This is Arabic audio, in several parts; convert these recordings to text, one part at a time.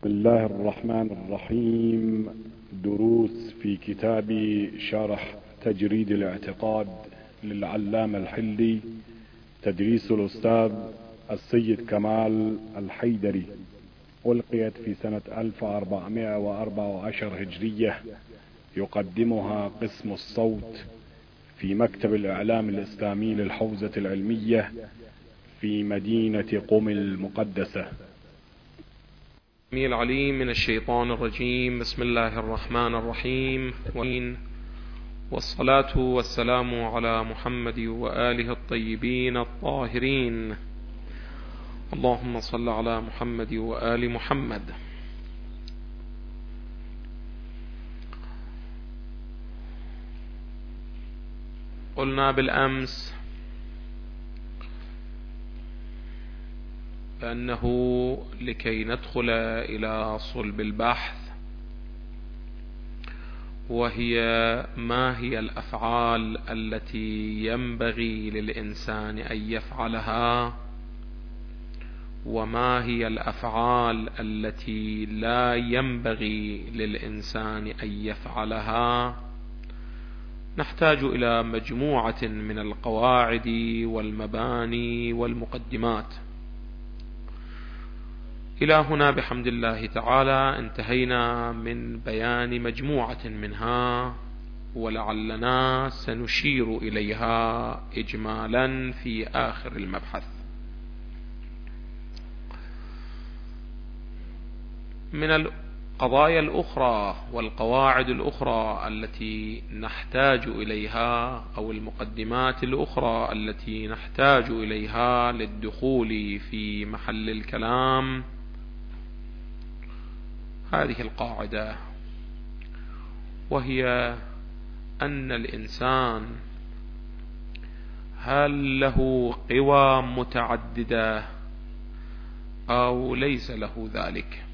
بسم الله الرحمن الرحيم. دروس في كتاب شرح تجريد الاعتقاد للعلامة الحلي، تدريس الأستاذ السيد كمال الحيدري، ألقيت في سنة 1414 هجرية. يقدمها قسم الصوت في مكتب الإعلام الإسلامي للحوزة العلمية في مدينة قم المقدسة. العليم من الشيطان الرجيم. بسم الله الرحمن الرحيم، والصلاة والسلام على محمد وآله الطيبين الطاهرين. اللهم صل على محمد وآل محمد. قلنا بالأمس بأنه لكي ندخل إلى صلب البحث، وهي ما هي الأفعال التي ينبغي للإنسان أن يفعلها، وما هي الأفعال التي لا ينبغي للإنسان أن يفعلها، نحتاج إلى مجموعة من القواعد والمباني والمقدمات. إلى هنا بحمد الله تعالى انتهينا من بيان مجموعة منها، ولعلنا سنشير إليها إجمالا في آخر المبحث. من القضايا الأخرى والقواعد الأخرى التي نحتاج إليها، أو المقدمات الأخرى التي نحتاج إليها للدخول في محل الكلام، هذه القاعدة، وهي أن الإنسان هل له قوى متعددة أو ليس له ذلك.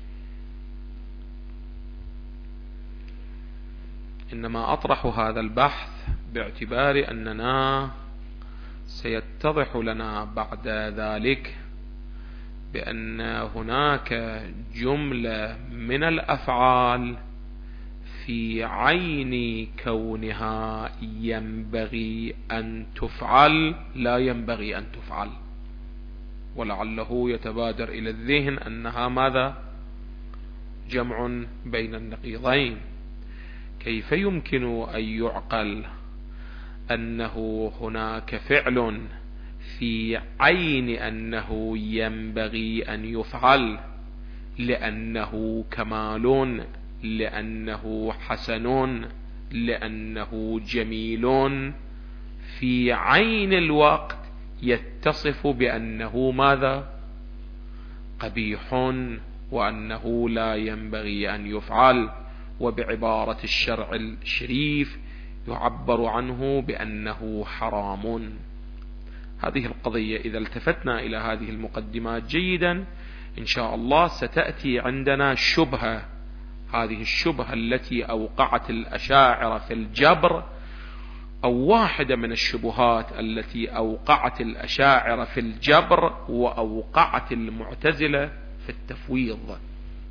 إنما أطرح هذا البحث باعتبار أننا سيتضح لنا بعد ذلك بأن هناك جملة من الأفعال في عين كونها ينبغي أن تفعل لا ينبغي أن تفعل، ولعله يتبادر إلى الذهن أنها ماذا؟ جمع بين النقيضين. كيف يمكن أن يعقل أنه هناك فعل في عين أنه ينبغي أن يفعل لأنه كمال، لأنه حسن، لأنه جميل، في عين الوقت يتصف بأنه ماذا؟ قبيح، وأنه لا ينبغي أن يفعل، وبعبارة الشرع الشريف يعبر عنه بأنه حرام. هذه القضية إذا التفتنا إلى هذه المقدمات جيدا إن شاء الله ستأتي عندنا شبهة. هذه الشبهة التي أوقعت الأشاعرة في الجبر، أو واحدة من الشبهات التي أوقعت الأشاعرة في الجبر وأوقعت المعتزلة في التفويض،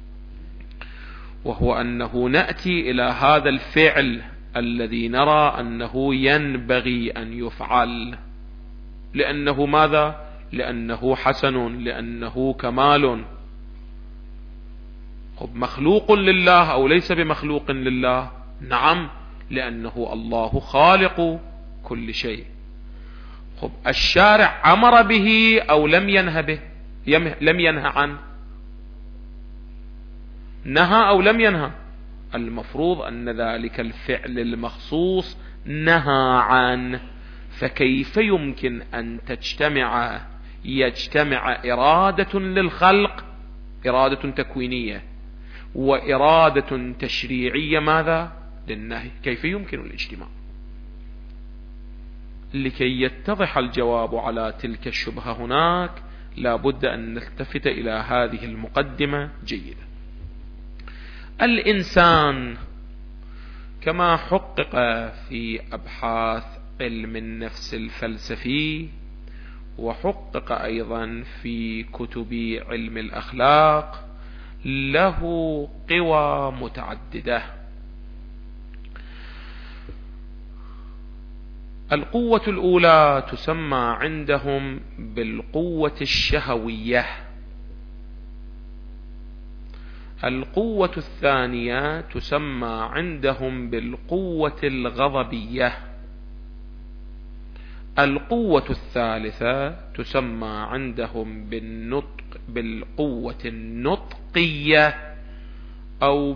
وهو أنه نأتي إلى هذا الفعل الذي نرى أنه ينبغي أن يفعل لأنه ماذا؟ لأنه حسن، لأنه كمال. مخلوق لله أو ليس بمخلوق لله؟ نعم، لأنه الله خالق كل شيء. الشارع أمر به أو لم ينهى به؟ لم ينهى عنه. نهى أو لم ينهى؟ المفروض أن ذلك الفعل المخصوص نهى عنه. فكيف يمكن أن يجتمع إرادة للخلق، إرادة تكوينية، وإرادة تشريعية ماذا؟ للنهي؟ كيف يمكن الاجتماع؟ لكي يتضح الجواب على تلك الشبهة هناك لا بد أن نلتفت إلى هذه المقدمة جيدا. الإنسان كما حقق في أبحاث علم النفس الفلسفي، وحقق أيضا في كتب علم الأخلاق، له قوى متعددة. القوة الأولى تسمى عندهم بالقوة الشهوية، القوة الثانية تسمى عندهم بالقوة الغضبية، القوة الثالثة تسمى عندهم بالقوة النطقية أو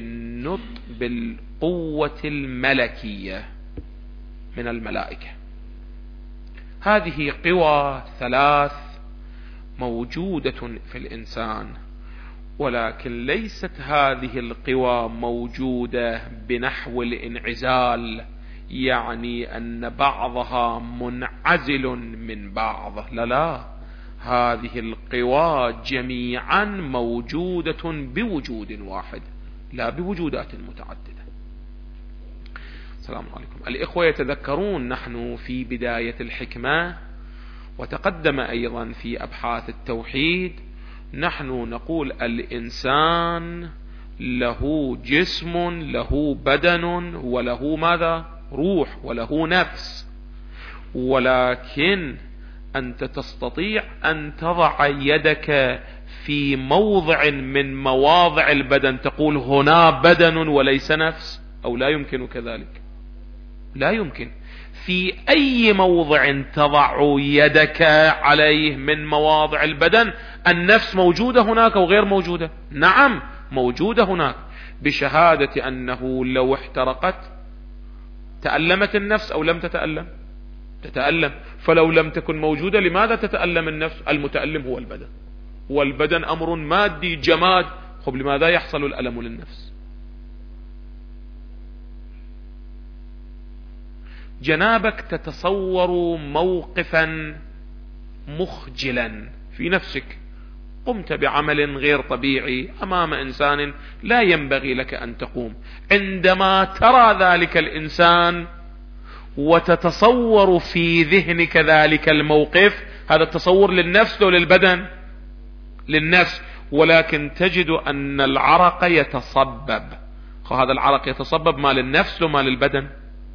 بالقوة الملكية من الملائكة. هذه قوى ثلاث موجودة في الإنسان، ولكن ليست هذه القوى موجودة بنحو الانعزال، يعني أن بعضها منعزل من بعض، لا، هذه القوى جميعا موجودة بوجود واحد لا بوجودات متعددة. السلام عليكم. الإخوة يتذكرون نحن في بداية الحكمة وتقدم أيضا في أبحاث التوحيد نحن نقول الإنسان له جسم، له بدن، وله ماذا؟ روح، وله نفس، ولكن أنت تستطيع أن تضع يدك في موضع من مواضع البدن تقول هنا بدن وليس نفس، أو لا يمكن كذلك؟ لا يمكن. في أي موضع تضع يدك عليه من مواضع البدن النفس موجودة هناك وغير موجودة؟ نعم موجودة هناك، بشهادة أنه لو احترقت تألمت النفس أو لم تتألم؟ تتألم. فلو لم تكن موجودة لماذا تتألم النفس؟ المتألم هو البدن، والبدن أمر مادي جماد، خب لماذا يحصل الألم للنفس؟ جنابك تتصور موقفا مخجلا في نفسك، قمت بعمل غير طبيعي أمام إنسان لا ينبغي لك أن تقوم، عندما ترى ذلك الإنسان وتتصور في ذهنك ذلك الموقف، هذا التصور للنفس أو للبدن؟ للنفس، ولكن تجد أن العرق يتصبب، هذا العرق يتصبب ما للنفس وما للبدن؟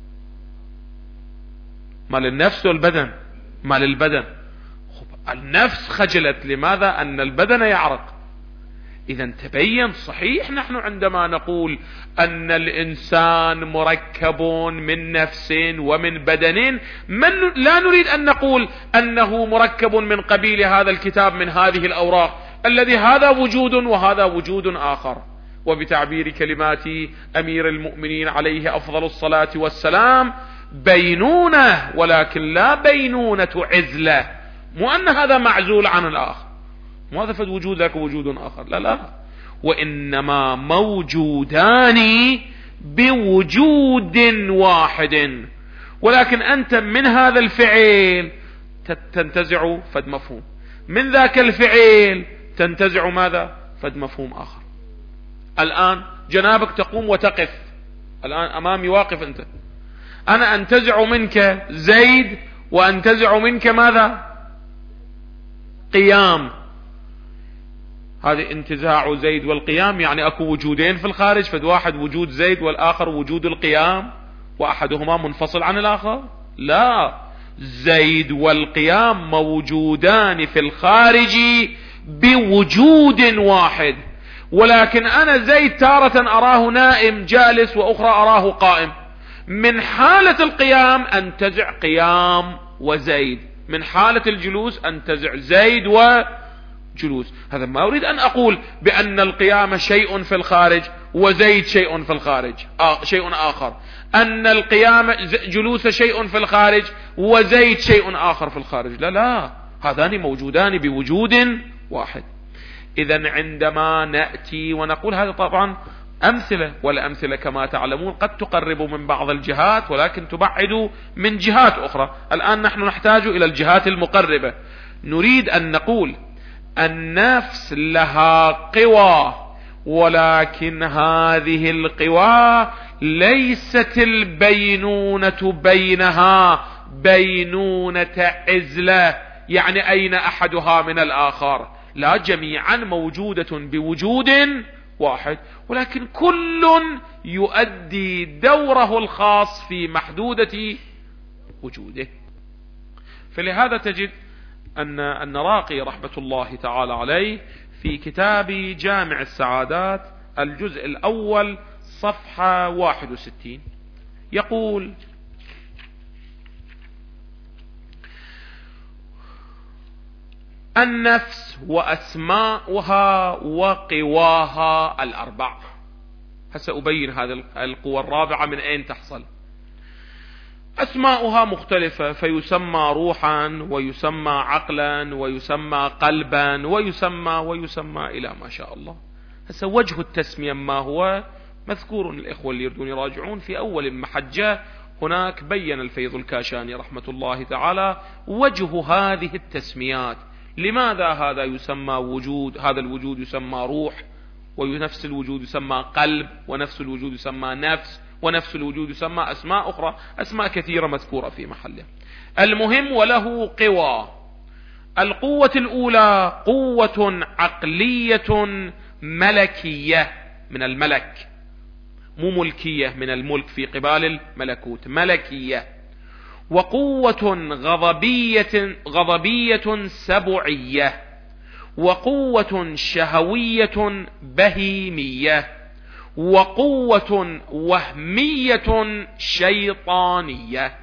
ما للنفس والبدن؟ ما للبدن. النفس خجلت، لماذا؟ أن البدن يعرق. إذا تبين صحيح نحن عندما نقول أن الإنسان مركب من نفس ومن بدن، لا نريد أن نقول أنه مركب من قبيل هذا الكتاب من هذه الأوراق الذي هذا وجود وهذا وجود آخر. وبتعبير كلمات أمير المؤمنين عليه أفضل الصلاة والسلام، بينونة، ولكن لا بينونة عزلة، مو أن هذا معزول عن الآخر، مو هذا فد وجود لك وجود آخر، لا، وإنما موجودان بوجود واحد، ولكن أنت من هذا الفعل تنتزع فد مفهوم، من ذاك الفعل تنتزع ماذا؟ فد مفهوم آخر. الآن جنابك تقوم وتقف، الآن أمامي واقف أنت، أنا أنتزع منك زيد وأنتزع منك ماذا؟ قيام. هذه انتزاع زيد والقيام يعني أكو وجودين في الخارج، فد واحد وجود زيد والآخر وجود القيام، وأحدهما منفصل عن الآخر؟ لا، زيد والقيام موجودان في الخارج بوجود واحد، ولكن أنا زيد تارة أراه نائم جالس وأخرى أراه قائم، من حالة القيام أنتزع قيام وزيد، من حالة الجلوس أنتزع زيد وجلوس. هذا ما أريد أن أقول بأن القيام شيء في الخارج وزيد شيء في الخارج شيء آخر، أن القيام جلوس شيء في الخارج وزيد شيء آخر في الخارج، لا، هذان موجودان بوجود واحد. إذن عندما نأتي ونقول، هذا طبعا أمثلة، والأمثلة كما تعلمون قد تقرب من بعض الجهات ولكن تبعد من جهات أخرى. الآن نحن نحتاج إلى الجهات المقربة. نريد أن نقول النفس لها قوى، ولكن هذه القوى ليست البينونة بينها بينونة عزلة، يعني أين أحدها من الآخر، لا جميعا موجودة بوجود واحد، ولكن كل يؤدي دوره الخاص في محدودة وجوده. فلهذا تجد أن النراقي رحمة الله تعالى عليه في كتاب جامع السعادات الجزء الأول صفحة 61 يقول: النفس وأسماؤها وقواها الأربع. سأبين هذه القوى الرابعة من أين تحصل. أسماؤها مختلفة، فيسمى روحا ويسمى عقلا ويسمى قلبا ويسمى إلى ما شاء الله. وجه التسمية ما هو مذكور، الإخوة اللي يردون يراجعون في أول محجة هناك بين الفيض الكاشاني رحمة الله تعالى وجه هذه التسميات. لماذا هذا يسمى وجود، هذا الوجود يسمى روح، ونفس الوجود يسمى قلب، ونفس الوجود يسمى نفس، ونفس الوجود يسمى أسماء أخرى، أسماء كثيرة مذكورة في محله. المهم وله قوى. القوة الأولى قوة عقلية ملكية من الملك، مو ملكية من الملك في قبال الملكوت، ملكية. وقوة غضبية سبعية، وقوة شهوية بهيمية، وقوة وهمية شيطانية.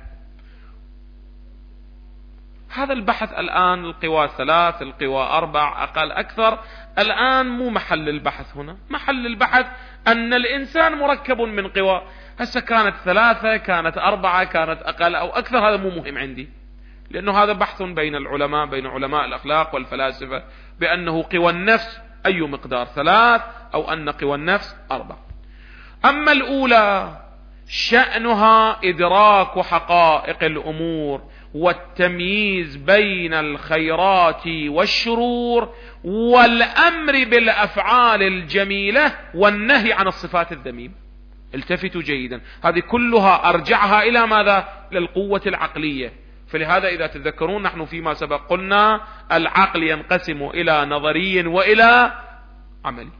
هذا البحث الآن القوى 3، القوى 4 أقل أكثر، الآن مو محل البحث هنا. محل البحث أن الإنسان مركب من قوى، هسه كانت 3 كانت 4 كانت أقل أو أكثر، هذا مو مهم عندي، لأنه هذا بحث بين العلماء، بين علماء الأخلاق والفلاسفة، بأنه قوى النفس أي مقدار 3 أو أن قوى النفس 4. أما الأولى شأنها إدراك حقائق الأمور والتمييز بين الخيرات والشرور والأمر بالأفعال الجميلة والنهي عن الصفات الذميمة. التفتوا جيدا، هذه كلها أرجعها إلى ماذا؟ للقوة العقلية. فلهذا إذا تذكرون نحن فيما سبق قلنا العقل ينقسم إلى نظري وإلى عملي.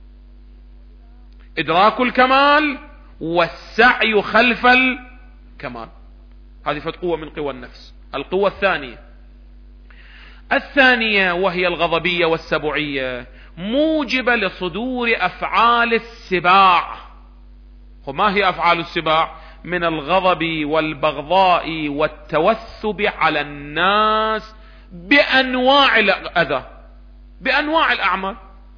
إدراك الكمال والسعي خلف الكمال، هذه قوة من قوى النفس. القوة الثانية وهي الغضبية والسبعية، موجبة لصدور أفعال السباع. وما هي أفعال السباع؟ من الغضب والبغضاء والتوثب على الناس بأنواع الأذى، بأنواع الأعمال.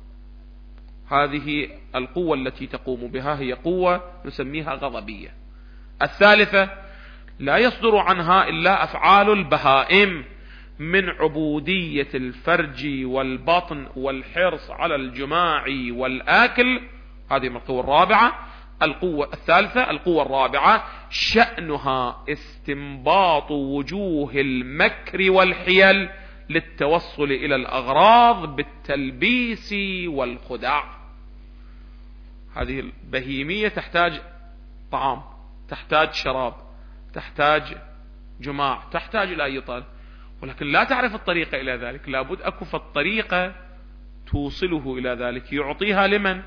هذه القوة التي تقوم بها هي قوة نسميها غضبية. الثالثة لا يصدر عنها إلا أفعال البهائم من عبودية الفرج والبطن والحرص على الجماع والآكل. هذه من القوة الرابعة. القوة الثالثة القوة الرابعة شأنها استنباط وجوه المكر والحيل للتوصل إلى الأغراض بالتلبيس والخداع. هذه البهيمية تحتاج طعام، تحتاج شراب، تحتاج جماع، تحتاج إلى أي طالب، ولكن لا تعرف الطريقة إلى ذلك. لابد أكو في الطريقة توصله إلى ذلك. يعطيها لمن؟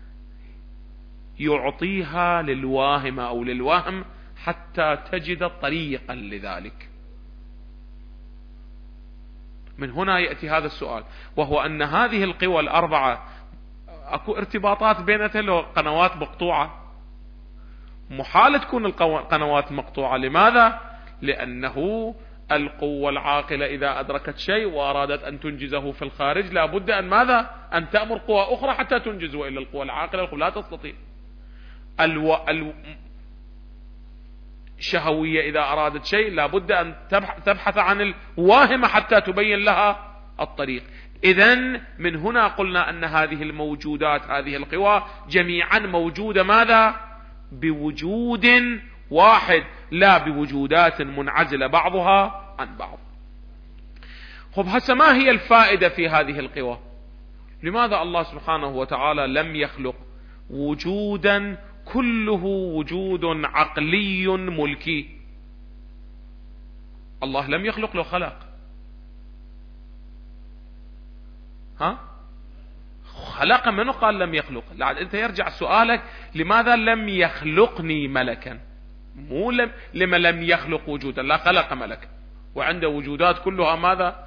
يعطيها للواهم أو للوهم حتى تجد طريقا لذلك. من هنا يأتي هذا السؤال، وهو أن هذه القوى الأربعة أكو ارتباطات بينها لو قنوات مقطوعة. محال تكون القنوات مقطوعة. لماذا؟ لأنه القوة العاقلة إذا أدركت شيء وأرادت أن تنجزه في الخارج لابد أن ماذا؟ أن تأمر قوى أخرى حتى تنجزه، وإلا القوة العاقلة لا تستطيع. الشهوية إذا أرادت شيء لابد أن تبحث عن الواهمة حتى تبين لها الطريق. إذن من هنا قلنا أن هذه الموجودات، هذه القوى جميعا موجودة ماذا؟ بوجود واحد، لا بوجودات منعزلة بعضها عن بعض. خب هسه ما هي الفائدة في هذه القوى؟ لماذا الله سبحانه وتعالى لم يخلق وجودا كله وجود عقلي ملكي؟ الله لم يخلق له خلق. خلق منه، قال لم يخلق. انت يرجع سؤالك لماذا لم يخلقني ملكا، مو لما لم يخلق وجودا. لا، خلق ملكا وعنده وجودات كلها ماذا؟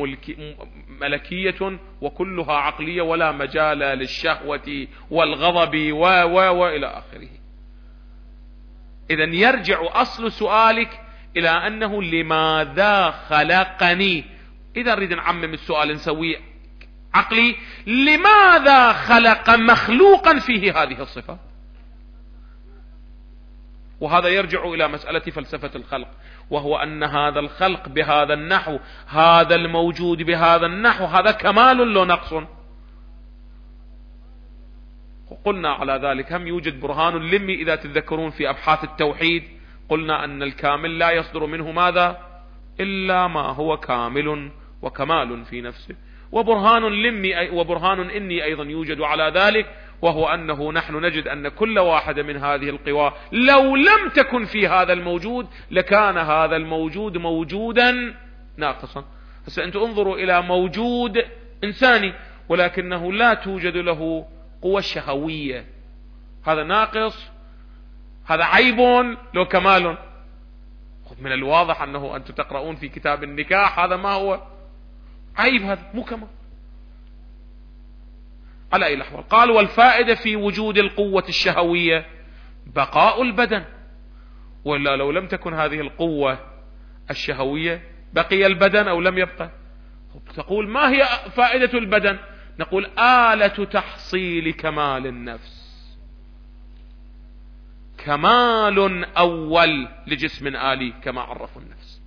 ملكية وكلها عقلية، ولا مجال للشهوة والغضب وإلى آخره. إذن يرجع أصل سؤالك إلى أنه لماذا خلقني. إذا نريد نعمم السؤال نسويه عقلي، لماذا خلق مخلوقا فيه هذه الصفة؟ وهذا يرجع إلى مسألة فلسفة الخلق، وهو أن هذا الخلق بهذا النحو، هذا الموجود بهذا النحو، هذا كمال لو نقص. وقلنا على ذلك هم يوجد برهان لمي إذا تتذكرون في أبحاث التوحيد، قلنا أن الكامل لا يصدر منه ماذا؟ إلا ما هو كامل وكمال في نفسه. وبرهان لمي وبرهان إني أيضا يوجد على ذلك، وهو أنه نحن نجد أن كل واحدة من هذه القوى لو لم تكن في هذا الموجود لكان هذا الموجود موجودا ناقصا. هسه أنتم انظروا إلى موجود إنساني ولكنه لا توجد له قوة شهوية، هذا ناقص، هذا عيب لو كمال. من الواضح أنه أنتم تقرؤون في كتاب النكاح هذا ما هو عيب، هذا مو كمال. على أي الأحوال قال والفائدة في وجود القوة الشهوية بقاء البدن، ولا لو لم تكن هذه القوة الشهوية بقي البدن أو لم يبقى؟ تقول ما هي فائدة البدن؟ نقول آلة تحصيل كمال النفس، كمال أول لجسم آلي كما عرفوا النفس،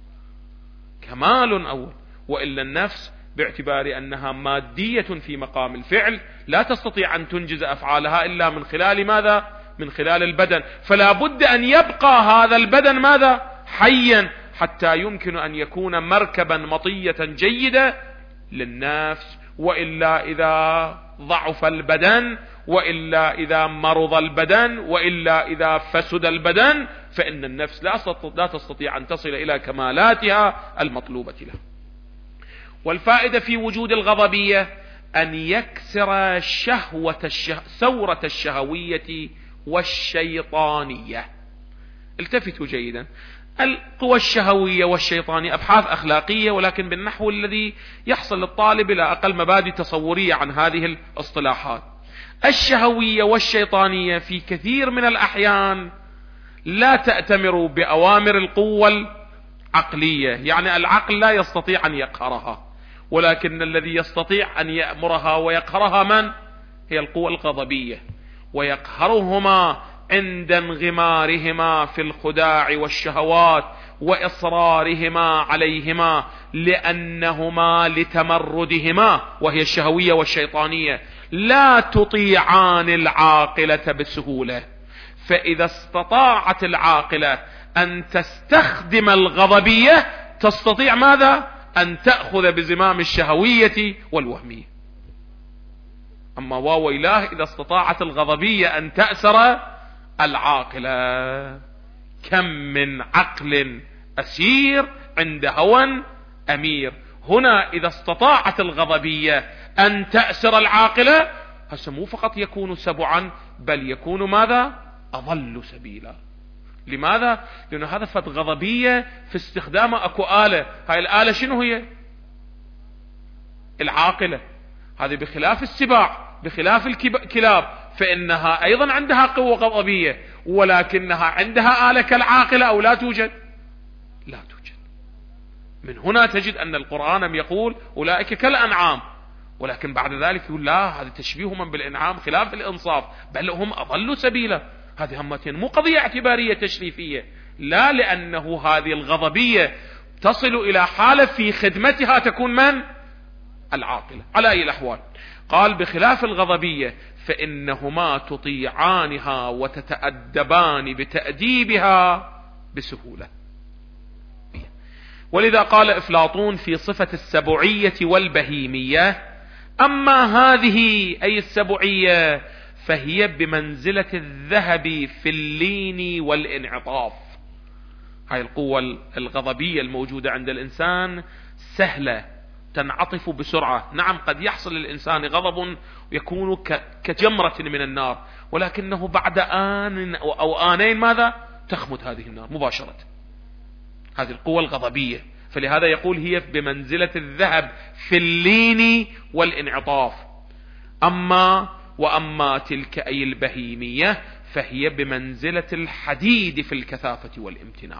كمال أول. وإلا النفس باعتبار أنها مادية في مقام الفعل لا تستطيع أن تنجز أفعالها إلا من خلال ماذا؟ من خلال البدن. فلا بد أن يبقى هذا البدن ماذا؟ حيا، حتى يمكن أن يكون مركبا مطية جيدة للنفس. وإلا إذا ضعف البدن، وإلا إذا مرض البدن، وإلا إذا فسد البدن، فإن النفس لا تستطيع أن تصل إلى كمالاتها المطلوبة لها. والفائدة في وجود الغضبية أن يكسر ثورة الشهوية والشيطانية. التفتوا جيدا، القوى الشهوية والشيطانية أبحاث أخلاقية، ولكن بالنحو الذي يحصل للطالب إلى أقل مبادئ تصورية عن هذه الاصطلاحات. الشهوية والشيطانية في كثير من الأحيان لا تأتمر بأوامر القوة العقلية، يعني العقل لا يستطيع أن يقهرها، ولكن الذي يستطيع أن يأمرها ويقهرها من؟ هي القوى الغضبية، ويقهرهما عند انغمارهما في الخداع والشهوات وإصرارهما عليهما، لأنهما لتمردهما وهي الشهوية والشيطانية لا تطيعان العاقلة بسهولة. فإذا استطاعت العاقلة أن تستخدم الغضبية تستطيع ماذا؟ أن تأخذ بزمام الشهوية والوهمية. أما واويلاه إذا استطاعت الغضبية أن تأسر العاقلة. كم من عقل أسير عند هوى أمير. هنا إذا استطاعت الغضبية أن تأسر العاقلة، هسه مو فقط يكون سبعا بل يكون ماذا؟ أضل سبيلا. لماذا؟ لأن هذا فد غضبية في استخدامه أكو آلة. هاي الآلة شنو هي؟ العاقلة. هذه بخلاف السباع، بخلاف الكلاب، فإنها أيضا عندها قوة غضبية، ولكنها عندها آلة كالعاقلة أو لا توجد؟ لا توجد. من هنا تجد أن القرآن يقول أولئك كالأنعام، ولكن بعد ذلك يقول لا، هذا تشبيه من بالأنعام خلاف الإنصاف، بل هم أضلوا سبيلا. هذه همتين، مو قضية اعتبارية تشريفية، لا، لأنه هذه الغضبية تصل إلى حالة في خدمتها تكون من؟ العاقلة. على أي الأحوال قال بخلاف الغضبية فإنهما تطيعانها وتتأدبان بتأديبها بسهولة. ولذا قال أفلاطون في صفة السبعية والبهيمية: أما هذه أي السبعية فهي بمنزلة الذهب في اللين والانعطاف. هاي القوة الغضبية الموجودة عند الإنسان سهلة، تنعطف بسرعة. نعم قد يحصل للإنسان غضب ويكون كجمرة من النار، ولكنه بعد آن أو آنين ماذا؟ تخمد هذه النار مباشرة. هذه القوة الغضبية. فلهذا يقول هي بمنزلة الذهب في اللين والانعطاف. وأما تلك أي البهيمية فهي بمنزلة الحديد في الكثافة والامتناع.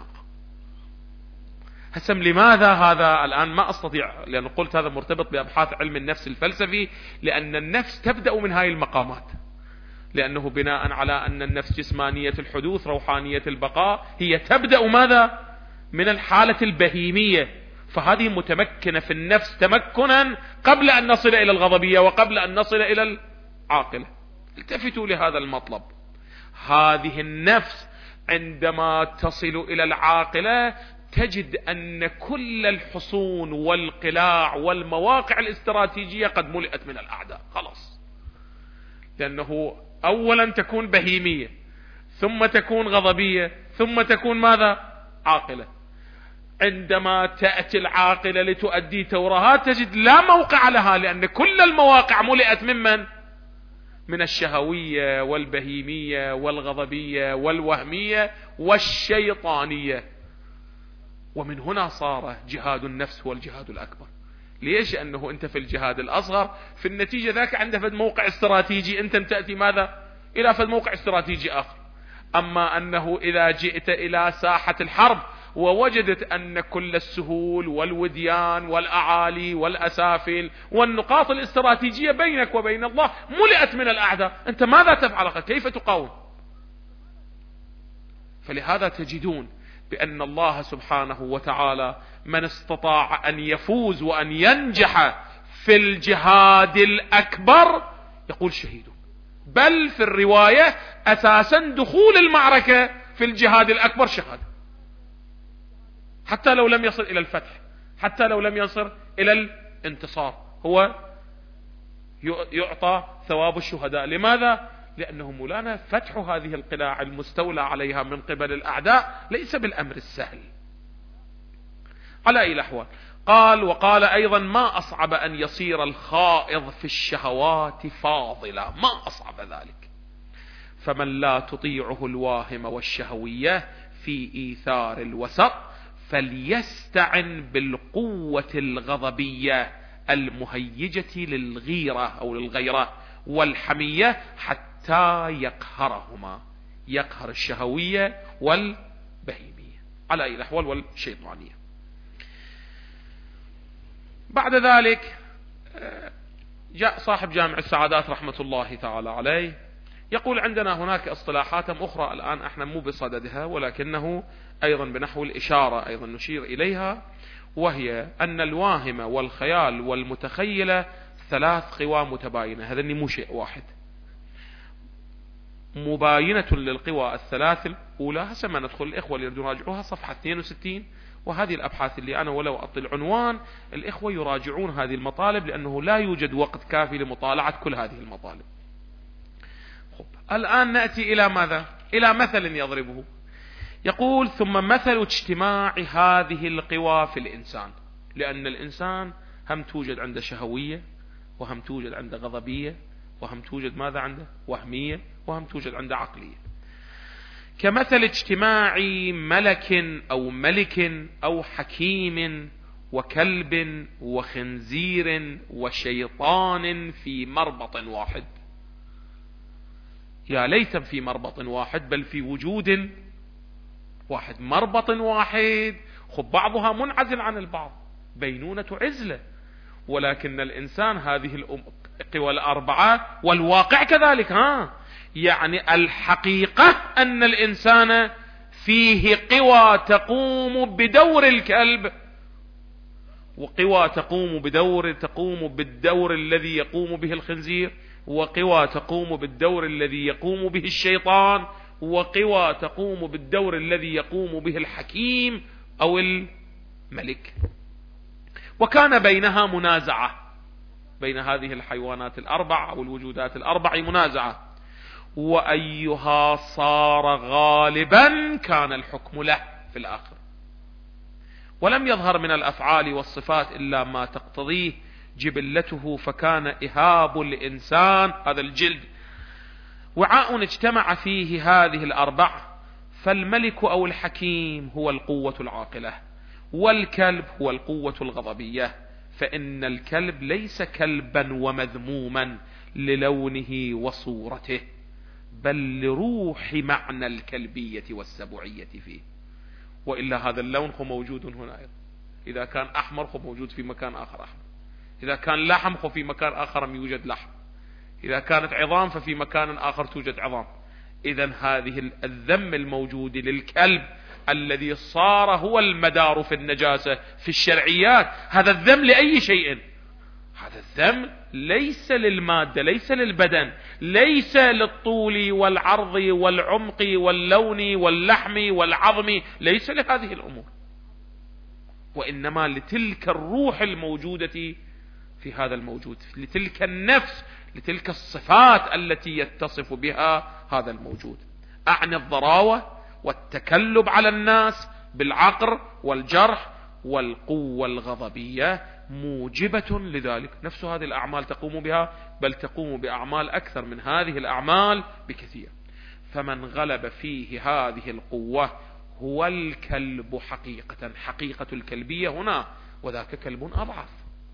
هسم لماذا هذا الآن ما أستطيع، لأن قلت هذا مرتبط بأبحاث علم النفس الفلسفي، لأن النفس تبدأ من هاي المقامات، لأنه بناء على أن النفس جسمانية الحدوث روحانية البقاء، هي تبدأ ماذا؟ من الحالة البهيمية. فهذه متمكنة في النفس تمكنا قبل أن نصل إلى الغضبية وقبل أن نصل إلى العاقلة. التفتوا لهذا المطلب. هذه النفس عندما تصل إلى العاقلة تجد أن كل الحصون والقلاع والمواقع الاستراتيجية قد ملئت من الأعداء خلاص، لأنه أولا تكون بهيمية، ثم تكون غضبية، ثم تكون ماذا؟ عاقلة. عندما تأتي العاقلة لتؤدي تورها تجد لا موقع لها، لأن كل المواقع ملئت من الشهوية والبهيمية والغضبية والوهمية والشيطانية. ومن هنا صار جهاد النفس هو الجهاد الأكبر. ليش؟ أنه أنت في الجهاد الأصغر في النتيجة ذاك عنده فد موقع استراتيجي، أنت تأتي ماذا؟ إلى فد موقع استراتيجي آخر. أما أنه إذا جئت إلى ساحة الحرب ووجدت أن كل السهول والوديان والأعالي والأسافل والنقاط الاستراتيجية بينك وبين الله ملئت من الأعداء، أنت ماذا تفعل؟ كيف تقاوم؟ فلهذا تجدون بأن الله سبحانه وتعالى من استطاع أن يفوز وأن ينجح في الجهاد الأكبر يقول شهيد. بل في الرواية أساسا دخول المعركة في الجهاد الأكبر شهادة، حتى لو لم يصل إلى الفتح، حتى لو لم يصل إلى الانتصار، هو يعطى ثواب الشهداء. لماذا؟ لأنه مولانا فتح هذه القلاع المستولى عليها من قبل الأعداء ليس بالأمر السهل. على أي الأحوال قال: وقال أيضا: ما أصعب أن يصير الخائض في الشهوات فاضلا، ما أصعب ذلك. فمن لا تطيعه الواهم والشهوية في إيثار الوسط فليستعن بالقوة الغضبية المهيجة للغيرة أو للغيرة والحمية حتى يقهرهما، يقهر الشهوية والبهيمية على أي الأحوال والشيطانية. بعد ذلك جاء صاحب جامع السعادات رحمة الله تعالى عليه يقول: عندنا هناك اصطلاحات أخرى الآن احنا مو بصددها، ولكنه أيضا بنحو الإشارة أيضا نشير إليها، وهي أن الواهم والخيال والمتخيلة ثلاث قوى متباينة. هذا مو شيء واحد، مباينة للقوى الثلاث الأولى. هسه ما ندخل الإخوة اللي يريدون يراجعوها صفحة 62، وهذه الأبحاث اللي أنا ولو أعطي العنوان الإخوة يراجعون هذه المطالب، لأنه لا يوجد وقت كافي لمطالعة كل هذه المطالب. الآن نأتي إلى ماذا؟ إلى مثل يضربه. يقول: ثم مثل اجتماع هذه القوى في الإنسان، لأن الإنسان هم توجد عنده شهوية، وهم توجد عنده غضبية، وهم توجد ماذا عنده؟ وهمية، وهم توجد عنده عقلية. كمثل اجتماع ملك أو ملك أو حكيم وكلب وخنزير وشيطان في مربط واحد. يا ليت في مربط واحد، بل في وجود واحد، مربط واحد، خب بعضها منعزل عن البعض، بينونة عزلة. ولكن الإنسان هذه القوى الأربعة والواقع كذلك. يعني الحقيقة أن الإنسان فيه قوى تقوم بدور الكلب، وقوى تقوم بالدور الذي يقوم به الخنزير، وقوى تقوم بالدور الذي يقوم به الشيطان، وقوى تقوم بالدور الذي يقوم به الحكيم أو الملك. وكان بينها منازعة، بين هذه الحيوانات الأربع أو الوجودات الأربع منازعة، وأيها صار غالبا كان الحكم له في الآخر. ولم يظهر من الأفعال والصفات إلا ما تقتضيه جبلته، فكان إهاب الإنسان، هذا الجلد، وعاء اجتمع فيه هذه الأربع، فالملك أو الحكيم هو القوة العاقلة، والكلب هو القوة الغضبية، فإن الكلب ليس كلبا ومذموما للونه وصورته، بل لروح معنى الكلبية والسبعية فيه، وإلا هذا اللون هو موجود هنا أيضا، إذا كان أحمر هو موجود في مكان آخر أحمر، إذا كان لحم هو في مكان آخر يوجد لحم، إذا كانت عظام ففي مكان آخر توجد عظام. إذا هذه الذم الموجود للكلب الذي صار هو المدار في النجاسة في الشرعيات، هذا الذم لأي شيء، هذا الذم ليس للمادة، ليس للبدن، ليس للطول والعرض والعمق واللون واللحم والعظم، ليس لهذه الأمور، وإنما لتلك الروح الموجودة في هذا الموجود، لتلك النفس، لتلك الصفات التي يتصف بها هذا الموجود. أعني الضراوة والتكلب على الناس بالعقر والجرح والقوة الغضبية موجبة لذلك. نفس هذه الأعمال تقوم بها، بل تقوم بأعمال أكثر من هذه الأعمال بكثير. فمن غلب فيه هذه القوة هو الكلب حقيقة، حقيقة الكلبية هنا، وذاك كلب أضعف.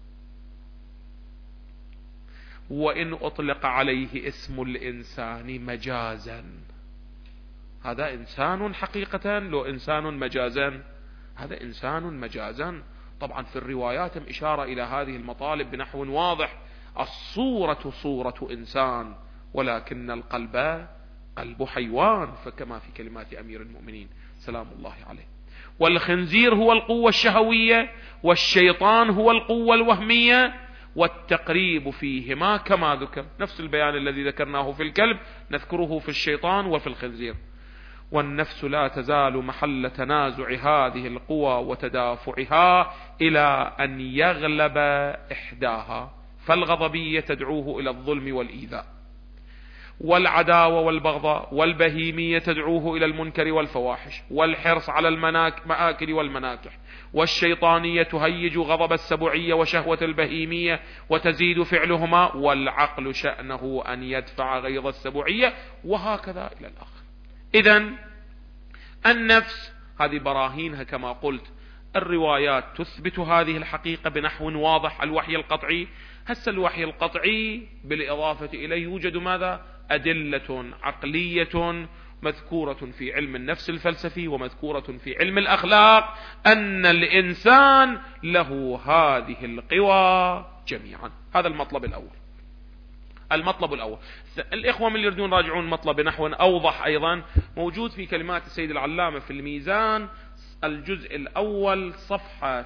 وإن أطلق عليه اسم الإنسان مجازا، هذا إنسان حقيقة لو إنسان مجازا، هذا إنسان مجازا. طبعا في الروايات إشارة إلى هذه المطالب بنحو واضح، الصورة صورة إنسان ولكن القلب قلب حيوان، فكما في كلمات أمير المؤمنين سلام الله عليه. والخنزير هو القوة الشهوية، والشيطان هو القوة الوهمية، والتقريب فيهما كما ذكر، نفس البيان الذي ذكرناه في الكلب نذكره في الشيطان وفي الخنزير. والنفس لا تزال محل تنازع هذه القوى وتدافعها إلى أن يغلب إحداها، فالغضبية تدعوه إلى الظلم والإيذاء، والعداوة والبغضاء، والبهيمية تدعوه إلى المنكر والفواحش والحرص على المآكل والمناكح، والشيطانية تهيج غضب السبعية وشهوة البهيمية وتزيد فعلهما، والعقل شأنه أن يدفع غيظ السبعية، وهكذا إلى الآخر. إذن النفس هذه براهينها كما قلت، الروايات تثبت هذه الحقيقة بنحو واضح، الوحي القطعي، هسه الوحي القطعي بالإضافة إليه يوجد ماذا؟ أدلة عقلية مذكورة في علم النفس الفلسفي ومذكورة في علم الأخلاق، أن الإنسان له هذه القوى جميعا. هذا المطلب الأول. المطلب الأول، الإخوة من يريدون راجعون مطلب نحو أوضح أيضا، موجود في كلمات السيد العلامة في الميزان الجزء الأول صفحة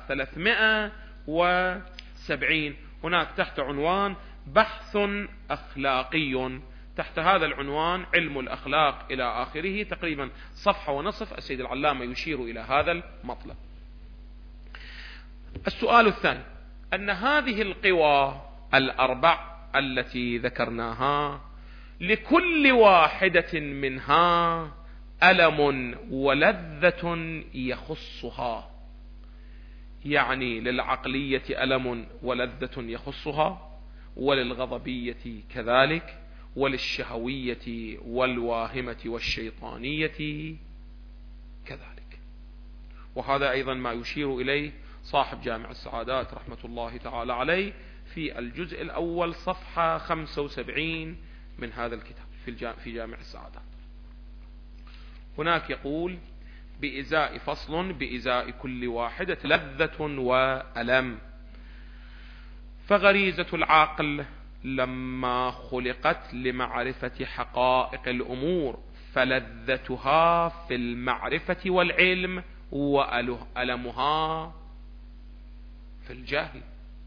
370، هناك تحت عنوان بحث أخلاقي، تحت هذا العنوان علم الأخلاق إلى آخره، تقريبا صفحة ونصف السيد العلامة يشير إلى هذا المطلب. السؤال الثاني، أن هذه القوى الأربع التي ذكرناها لكل واحدة منها ألم ولذة يخصها، يعني للعقلية ألم ولذة يخصها، وللغضبية كذلك، وللشهوية والواهمة والشيطانية كذلك. وهذا أيضا ما يشير إليه صاحب جامع السعادات رحمة الله تعالى عليه في الجزء الأول صفحة 75 من هذا الكتاب في جامع السعادات. هناك يقول بإزاء فصل بإزاء كل واحدة لذة وألم، فغريزة العقل لما خلقت لمعرفة حقائق الأمور فلذتها في المعرفة والعلم، وألمها في الجهل.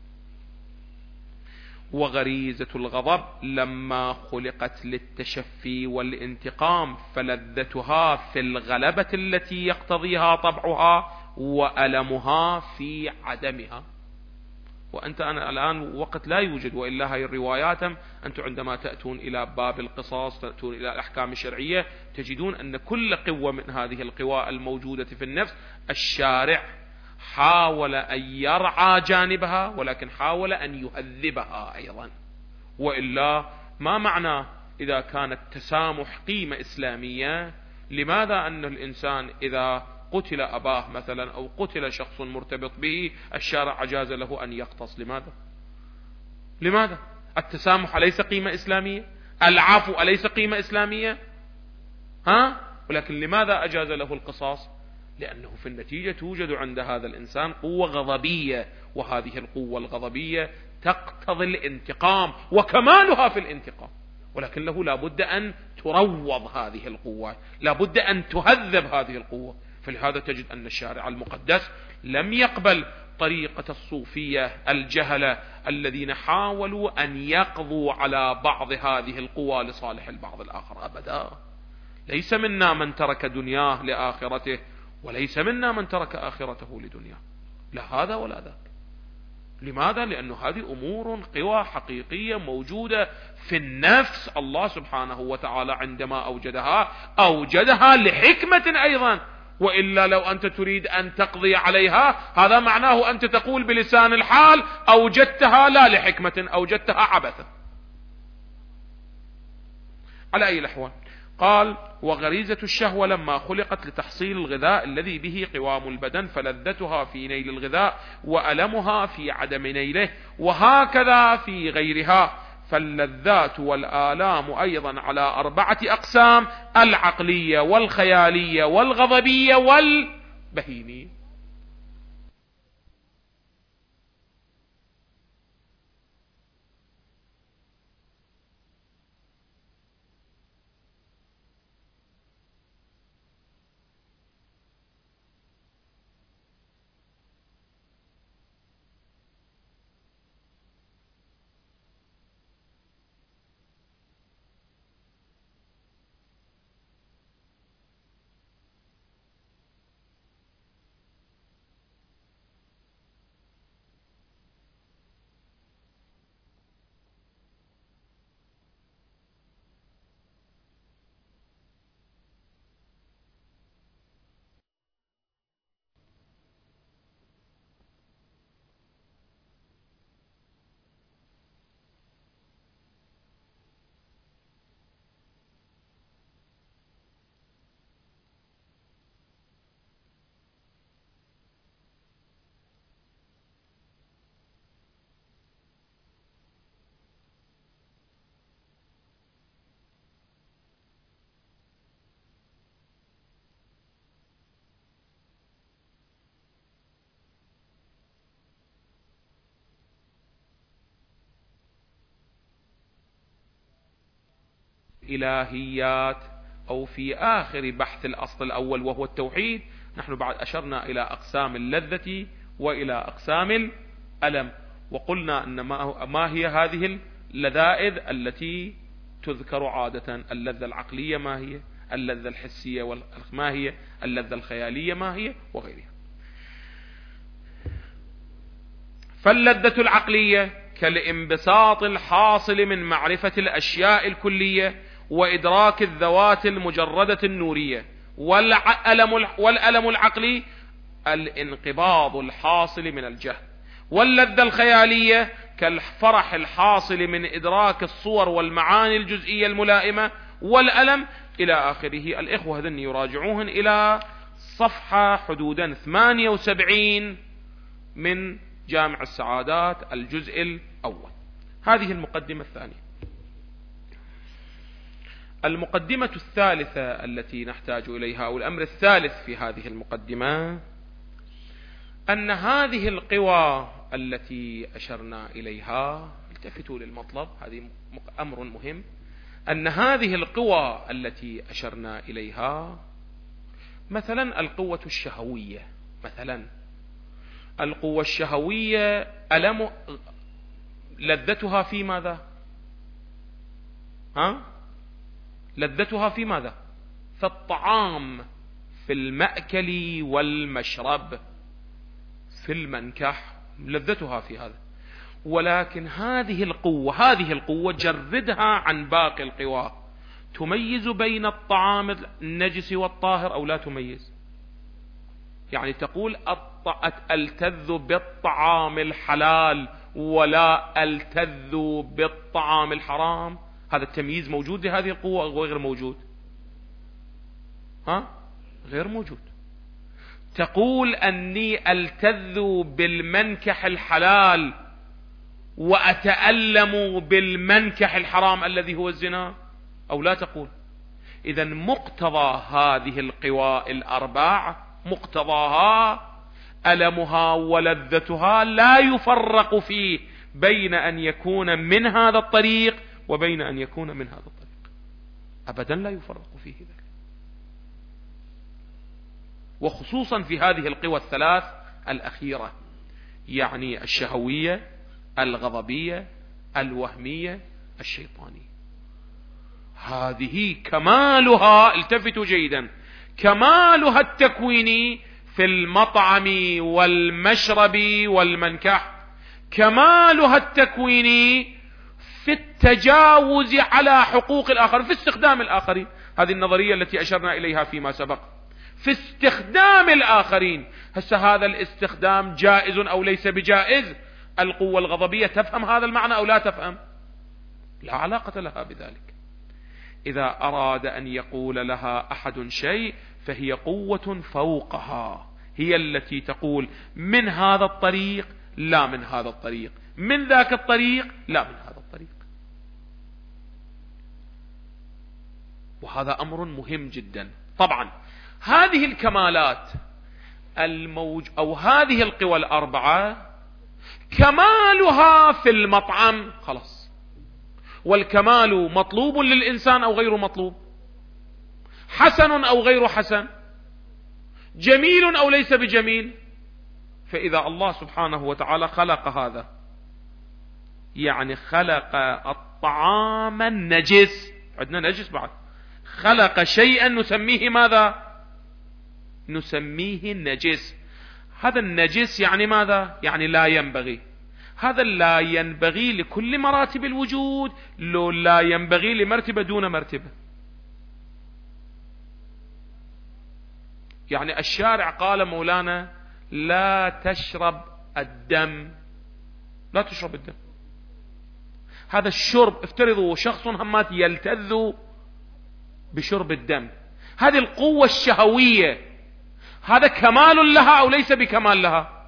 وغريزة الغضب لما خلقت للتشفي والانتقام فلذتها في الغلبة التي يقتضيها طبعها، وألمها في عدمها. أنا الآن وقت لا يوجد، وإلا هاي الروايات أنتم عندما تأتون إلى باب القصاص، تأتون إلى الأحكام الشرعية، تجدون أن كل قوة من هذه القوى الموجودة في النفس الشارع حاول أن يرعى جانبها، ولكن حاول أن يهذبها أيضا. وإلا ما معنى إذا كان التسامح قيمة إسلامية، لماذا أن الإنسان إذا قتل أباه مثلا أو قتل شخص مرتبط به الشارع أجاز له أن يقتص؟ لماذا؟ التسامح أليس قيمة إسلامية؟ العفو أليس قيمة إسلامية؟ ولكن لماذا أجاز له القصاص؟ لأنه في النتيجة توجد عند هذا الإنسان قوة غضبية، وهذه القوة الغضبية تقتضي الانتقام، وكمالها في الانتقام، ولكن له لابد أن تروض هذه القوة، لابد أن تهذب هذه القوة. فلهذا تجد أن الشارع المقدس لم يقبل طريقة الصوفية الجهلة الذين حاولوا أن يقضوا على بعض هذه القوى لصالح البعض الآخر. أبدا، ليس منا من ترك دنياه لآخرته، وليس منا من ترك آخرته لدنياه، لا هذا ولا ذاك. لماذا؟ لأن هذه أمور قوى حقيقية موجودة في النفس. الله سبحانه وتعالى عندما أوجدها لحكمة أيضا، وإلا لو أنت تريد أن تقضي عليها هذا معناه أنت تقول بلسان الحال أوجدتها لا لحكمة، أوجدتها عبثا. على أي الأحوال، قال: وغريزة الشهوة لما خلقت لتحصيل الغذاء الذي به قوام البدن، فلذتها في نيل الغذاء وألمها في عدم نيله، وهكذا في غيرها. فاللذات والآلام أيضا على 4 أقسام: العقلية والخيالية والغضبية والبهيمية. إلهيات، أو في آخر بحث الأصل الأول وهو التوحيد، نحن بعد أشرنا إلى أقسام اللذة وإلى أقسام الألم، وقلنا أن ما هي هذه اللذائذ التي تذكر عادة: اللذة العقلية ما هي، اللذة الحسية ما هي، اللذة الخيالية ما هي، وغيرها. فاللذة العقلية كالانبساط الحاصل من معرفة الأشياء الكلية وإدراك الذوات المجردة النورية، والألم العقلي الانقباض الحاصل من الجهل. واللذة الخيالية كالفرح الحاصل من إدراك الصور والمعاني الجزئية الملائمة، والألم إلى آخره. الإخوة هذن يراجعوهن إلى صفحة حدودا 78 من جامع السعادات الجزء الأول. هذه المقدمة الثانية. المقدمة الثالثة التي نحتاج إليها، أو الأمر الثالث في هذه المقدمة، أن هذه القوى التي أشرنا إليها، التفتوا للمطلب، هذه أمر مهم، أن هذه القوى التي أشرنا إليها، مثلا القوة الشهوية، مثلا القوة الشهوية لذتها في ماذا؟ لذتها في ماذا؟ في الطعام، في المأكل والمشرب، في المنكح، لذتها في هذا. ولكن هذه القوة جردها عن باقي القوى، تميز بين الطعام النجس والطاهر أو لا تميز؟ يعني تقول ألتذ بالطعام الحلال ولا ألتذ بالطعام الحرام، هذا التمييز موجود لهذه القوة أو غير موجود؟ غير موجود. تقول أني ألتذ بالمنكح الحلال وأتألم بالمنكح الحرام الذي هو الزنا، أو لا تقول؟ إذا مقتضى هذه القوى الأربع، مقتضاها ألمها ولذتها لا يفرق فيه بين أن يكون من هذا الطريق وبين أن يكون من هذا الطريق، أبدا لا يفرق فيه ذلك. وخصوصا في هذه القوى الثلاث الأخيرة، يعني الشهوية، الغضبية، الوهمية، الشيطانية، هذه كمالها، التفتوا جيدا، كمالها التكويني في المطعم والمشرب والمنكح، كمالها التكويني في التجاوز على حقوق الآخرين، في استخدام الآخرين، هذه النظرية التي أشرنا إليها فيما سبق، في استخدام الآخرين. هسه هذا الاستخدام جائز أو ليس بجائز؟ القوة الغضبية تفهم هذا المعنى أو لا تفهم؟ لا علاقة لها بذلك. إذا أراد أن يقول لها أحد شيء فهي قوة فوقها، هي التي تقول من هذا الطريق لا من هذا الطريق، من ذاك الطريق لا من هذا الطريق. وهذا أمر مهم جدا. طبعا هذه الكمالات أو هذه القوى الأربعة كمالها في المطعم خلاص، والكمال مطلوب للإنسان أو غير مطلوب، حسن أو غير حسن، جميل أو ليس بجميل. فإذا الله سبحانه وتعالى خلق هذا، يعني خلق الطعام النجس، عندنا نجس بعد، خلق شيئا نسميه ماذا؟ نسميه النجس. هذا النجس يعني ماذا؟ يعني لا ينبغي. هذا لا ينبغي لكل مراتب الوجود، لو لا ينبغي لمرتبة دون مرتبة. يعني الشارع قال مولانا لا تشرب الدم، لا تشرب الدم. هذا الشرب، افترضوا شخص همات يلتذ بشرب الدم، هذه القوة الشهوية، هذا كمال لها أو ليس بكمال لها؟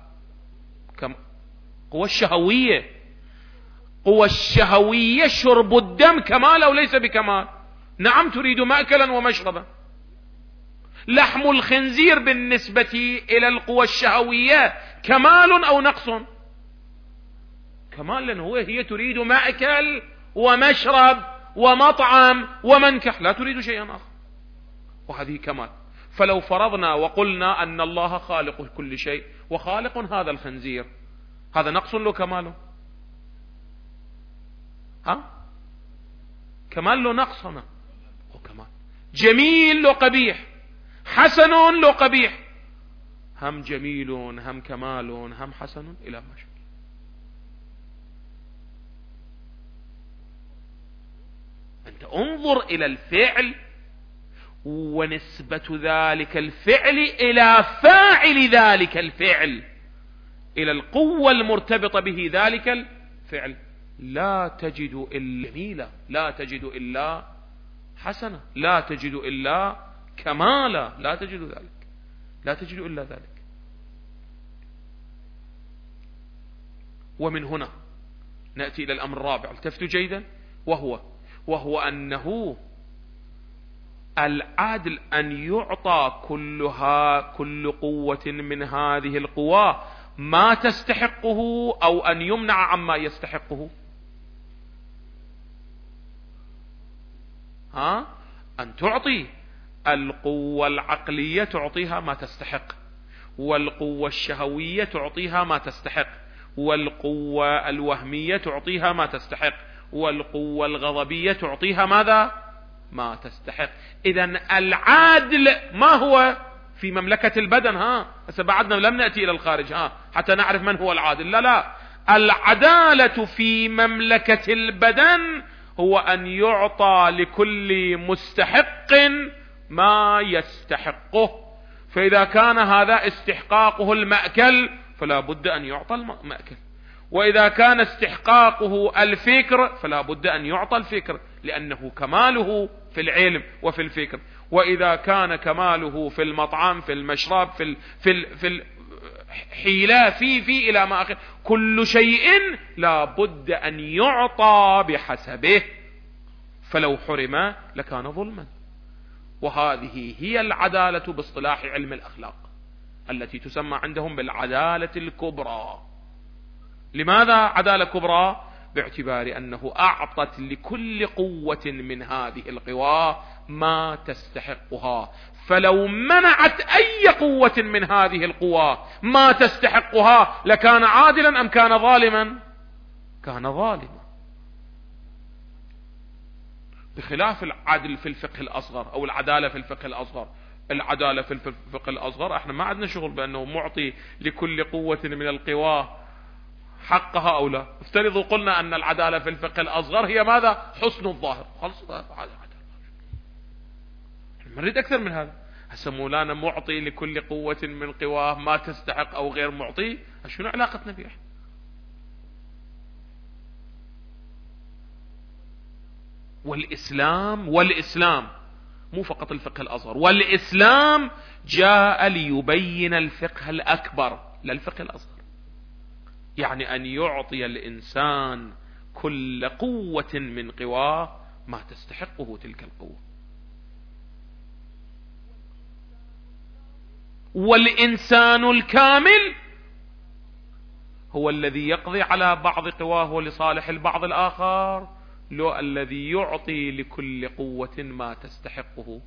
قوة الشهوية، قوة الشهوية شرب الدم كمال أو ليس بكمال؟ نعم، تريد مأكلا ومشربا. لحم الخنزير بالنسبة إلى القوى الشهوية كمال أو نقص؟ كمال، لأنه هي تريد مأكل ومشرب ومطعم ومنكح، لا تريد شيئا آخر، وهذه كمال. فلو فرضنا وقلنا أن الله خالق كل شيء وخالق هذا الخنزير، هذا نقص له كماله؟ كمال له نقص؟ هنا هو كمال. جميل له قبيح، حسن له قبيح، هم جميل هم كمال هم حسن إلى ما شاء. أنت انظر إلى الفعل ونسبة ذلك الفعل إلى فاعل ذلك الفعل، إلى القوة المرتبطة به ذلك الفعل. لا تجد إلا جميلة، لا تجد إلا حسنة، لا تجد إلا كمالا، لا تجد ذلك، لا تجد إلا ذلك. ومن هنا نأتي إلى الأمر الرابع، التفتوا جيدا، وهو أنه العدل أن يعطى كل قوة من هذه القوى ما تستحقه أو أن يمنع عما يستحقه. أن تعطي القوة العقلية تعطيها ما تستحق، والقوة الشهوية تعطيها ما تستحق، والقوة الوهمية تعطيها ما تستحق، والقوة الغضبية تعطيها ماذا؟ ما تستحق. إذن العادل ما هو في مملكة البدن؟ هسه بعدنا لم نأتي إلى الخارج حتى نعرف من هو العادل. لا، العدالة في مملكة البدن هو أن يعطى لكل مستحق ما يستحقه. فإذا كان هذا استحقاقه المأكل فلا بد أن يعطى المأكل، وإذا كان استحقاقه الفكر فلا بد أن يعطى الفكر، لأنه كماله في العلم وفي الفكر. وإذا كان كماله في المطعم، في المشرب، في الحيلة، في إلى ما آخر، كل شيء لا بد أن يعطى بحسبه، فلو حرم لكان ظلما. وهذه هي العدالة باصطلاح علم الأخلاق التي تسمى عندهم بالعدالة الكبرى. لماذا عدالة كبرى؟ باعتبار أنه أعطت لكل قوة من هذه القوى ما تستحقها، فلو منعت أي قوة من هذه القوى ما تستحقها لكان عادلا أم كان ظالما؟ كان ظالما. بخلاف العدل في الفقه الأصغر أو العدالة في الفقه الأصغر. العدالة في الفقه الأصغر احنا ما عندنا شغل بأنه معطي لكل قوة من القوى حقها أو لا. افترضوا قلنا أن العدالة في الفقه الأصغر هي ماذا؟ حسن الظاهر، خلص نريد أكثر من هذا. هسه مولانا معطي لكل قوة من قواه ما تستحق أو غير معطي، شنو علاقتنا بيه؟ والإسلام مو فقط الفقه الأصغر، والإسلام جاء ليبين الفقه الأكبر لا الفقه الأصغر، يعني أن يعطي الإنسان كل قوة من قواه ما تستحقه تلك القوة. والإنسان الكامل هو الذي يقضي على بعض قواه لصالح البعض الآخر، لو الذي يعطي لكل قوة ما تستحقه.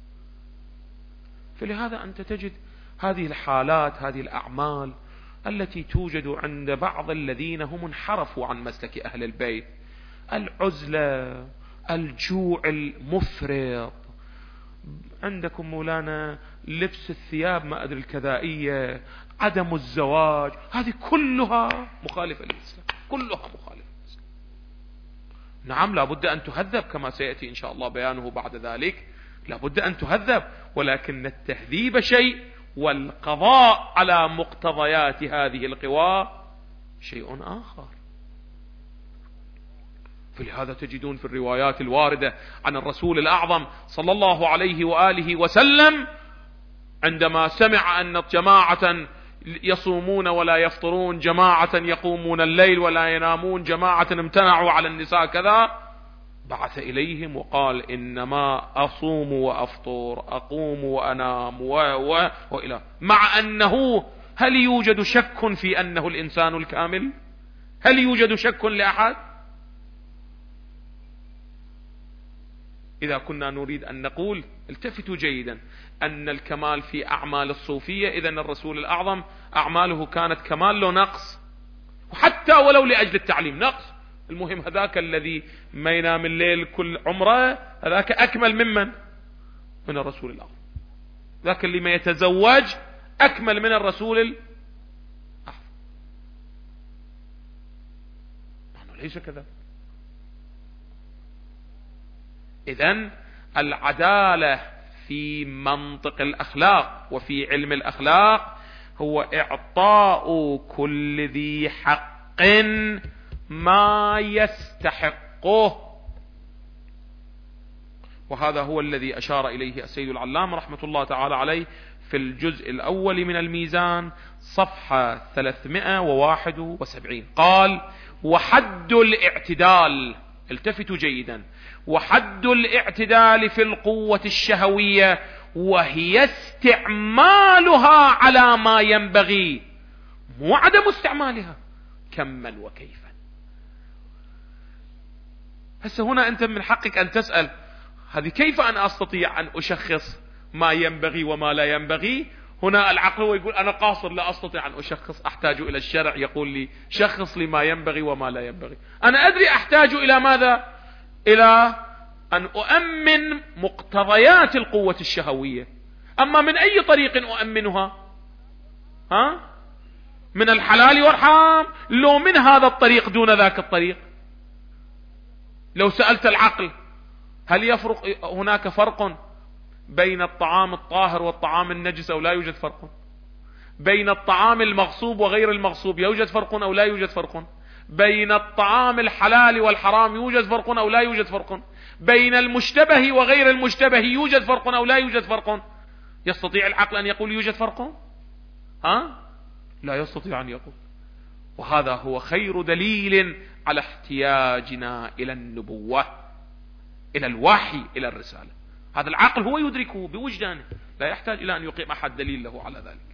فلهذا أنت تجد هذه الحالات، هذه الأعمال التي توجد عند بعض الذين هم انحرفوا عن مسلك أهل البيت، العزلة، الجوع المفرط، عندكم مولانا لبس الثياب ما أدري الكذائية، عدم الزواج، هذه كلها مخالفة للإسلام، كلها مخالفة للإسلام. نعم لابد أن تهذب كما سيأتي إن شاء الله بيانه بعد ذلك، لابد أن تهذب، ولكن التهذيب شيء والقضاء على مقتضيات هذه القوى شيء آخر. فلهذا تجدون في الروايات الواردة عن الرسول الأعظم صلى الله عليه وآله وسلم عندما سمع أن جماعة يصومون ولا يفطرون، جماعة يقومون الليل ولا ينامون، جماعة امتنعوا على النساء كذا، بعث إليهم وقال إنما أصوم وأفطر، أقوم وأنام وإلى، مع أنه هل يوجد شك في أنه الإنسان الكامل؟ هل يوجد شك لأحد؟ إذا كنا نريد أن نقول التفتوا جيدا أن الكمال في أعمال الصوفية، إذن الرسول الأعظم أعماله كانت كمال له نقص، وحتى ولو لأجل التعليم نقص. المهم هذاك الذي ما ينام الليل كل عمره هذاك أكمل من الرسول الأعظم. ذاك اللي ما يتزوج أكمل من الرسول الأعظم. ليس كذا. إذن العدالة في منطق الأخلاق وفي علم الأخلاق هو إعطاء كل ذي حق ما يستحقه، وهذا هو الذي أشار إليه السيد العلامة رحمة الله تعالى عليه في الجزء الأول من الميزان صفحة 371 قال: وحد الاعتدال، التفتوا جيدا، وحد الاعتدال في القوة الشهوية وهي استعمالها على ما ينبغي، مو عدم استعمالها كما وكيفا. هسه هنا أنت من حقك أن تسأل هذه كيف أنا أستطيع أن أشخص ما ينبغي وما لا ينبغي؟ هنا العقل هو يقول أنا قاصر لا أستطيع أن أشخص، أحتاج إلى الشرع يقول لي شخص لي ما ينبغي وما لا ينبغي. أنا أدري أحتاج إلى ماذا؟ إلى أن أؤمن مقتضيات القوة الشهوية. أما من أي طريق أؤمنها؟ من الحلال والحرام، لو من هذا الطريق دون ذاك الطريق. لو سألت العقل هل يفرق هناك فرق بين الطعام الطاهر والطعام النجس أو لا يوجد فرق؟ بين الطعام المغصوب وغير المغصوب يوجد فرق أو لا يوجد فرق؟ بين الطعام الحلال والحرام يوجد فرق أو لا يوجد فرق؟ بين المشتبه وغير المشتبه يوجد فرق أو لا يوجد فرق؟ يستطيع العقل أن يقول يوجد فرق؟ لا يستطيع أن يقول. وهذا هو خير دليل على احتياجنا إلى النبوة، إلى الوحي، إلى الرسالة. هذا العقل هو يدركه بوجدانه، لا يحتاج إلى أن يقيم أحد دليل له على ذلك.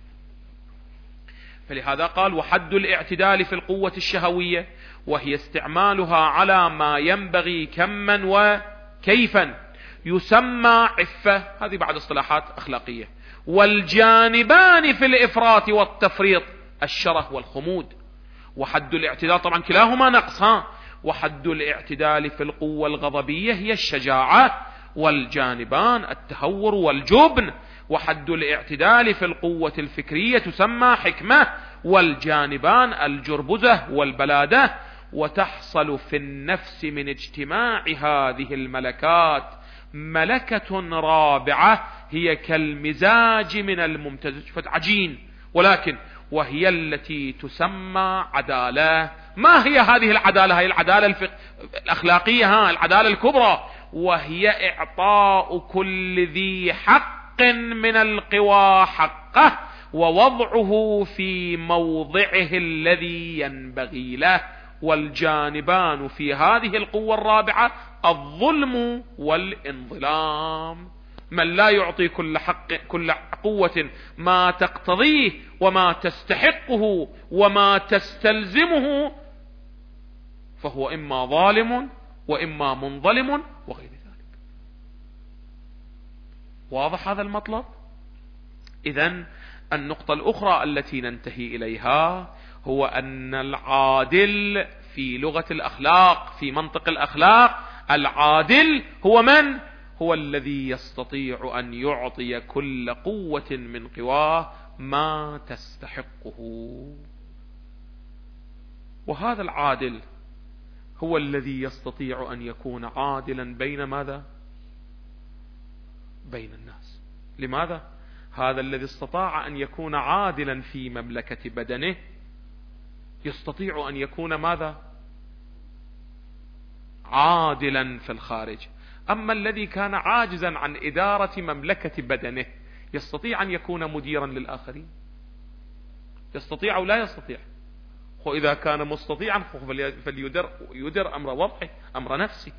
فلهذا قال: وحد الاعتدال في القوة الشهوية وهي استعمالها على ما ينبغي كما وكيفا يسمى عفة. هذه بعد اصطلاحات أخلاقية. والجانبان في الإفراط والتفريط الشره والخمود. وحد الاعتدال طبعا كلاهما نقص، وحد الاعتدال في القوة الغضبية هي الشجاعة، والجانبان التهور والجبن. وحد الاعتدال في القوة الفكرية تسمى حكمة، والجانبان الجربزة والبلادة. وتحصل في النفس من اجتماع هذه الملكات ملكة رابعة هي كالمزاج من الممتزج، فتعجين، ولكن وهي التي تسمى عدالة. ما هي هذه العدالة؟ هي العدالة الأخلاقية، العدالة الكبرى، وهي إعطاء كل ذي حق من القوى حقه ووضعه في موضعه الذي ينبغي له. والجانبان في هذه القوة الرابعة الظلم والانظلام. من لا يعطي كل قوة ما تقتضيه وما تستحقه وما تستلزمه فهو إما ظالم وإما منظلم وغير ذلك. واضح هذا المطلب؟ إذن النقطة الأخرى التي ننتهي إليها هو أن العادل في لغة الأخلاق، في منطق الأخلاق، العادل هو من؟ هو الذي يستطيع أن يعطي كل قوة من قواه ما تستحقه. وهذا العادل هو الذي يستطيع أن يكون عادلا بين ماذا؟ بين الناس. لماذا؟ هذا الذي استطاع أن يكون عادلا في مملكة بدنه يستطيع أن يكون ماذا؟ عادلا في الخارج. أما الذي كان عاجزا عن إدارة مملكة بدنه يستطيع أن يكون مديرا للآخرين؟ يستطيع أو لا يستطيع؟ وإذا كان مستطيعا فليدر أمر وضعه، أمر نفسه.